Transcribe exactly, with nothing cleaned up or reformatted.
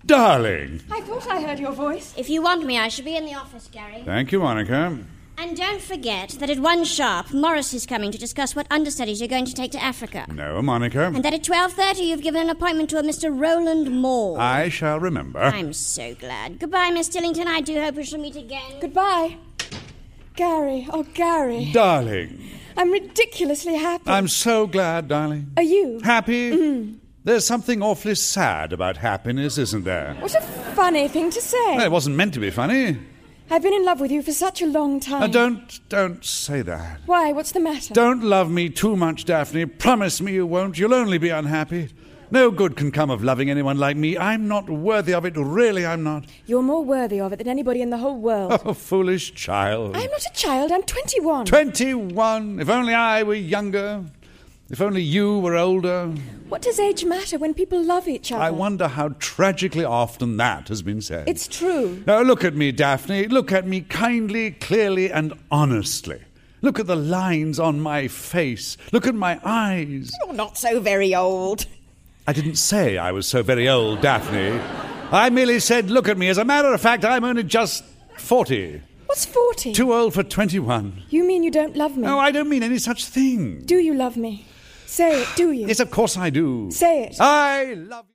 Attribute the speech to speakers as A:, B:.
A: Darling.
B: I thought I heard your voice.
C: If you want me, I shall be in the office, Gary.
A: Thank you, Monica.
C: And don't forget that at one sharp, Morris is coming to discuss what understudies you're going to take to Africa.
A: No, Monica.
C: And that at twelve thirty you've given an appointment to a Mister Roland Moore.
A: I shall remember.
C: I'm so glad. Goodbye, Miss Tillington. I do hope we shall meet again.
B: Goodbye. Gary, oh, Gary.
A: Darling.
B: I'm ridiculously happy.
A: I'm so glad, darling.
B: Are you?
A: Happy?
B: Mm.
A: There's something awfully sad about happiness, isn't there?
B: What a funny thing to say.
A: Well, it wasn't meant to be funny.
B: I've been in love with you for such a long time.
A: Uh, don't, don't say that.
B: Why? What's the matter?
A: Don't love me too much, Daphne. Promise me you won't. You'll only be unhappy. No good can come of loving anyone like me. I'm not worthy of it. Really, I'm not.
B: You're more worthy of it than anybody in the whole world.
A: Oh, foolish child.
B: I'm not a child. I'm twenty-one.
A: Twenty-one. If only I were younger. If only you were older.
B: What does age matter when people love each other?
A: I wonder how tragically often that has been said.
B: It's true.
A: Now, look at me, Daphne. Look at me kindly, clearly, and honestly. Look at the lines on my face. Look at my eyes.
B: You're not so very old.
A: I didn't say I was so very old, Daphne. I merely said, look at me. As a matter of fact, I'm only just forty.
B: What's forty?
A: Too old for twenty-one.
B: You mean you don't love me?
A: No, I don't mean any such thing.
B: Do you love me? Say it, do you?
A: Yes, of course I do.
B: Say it.
A: I love you.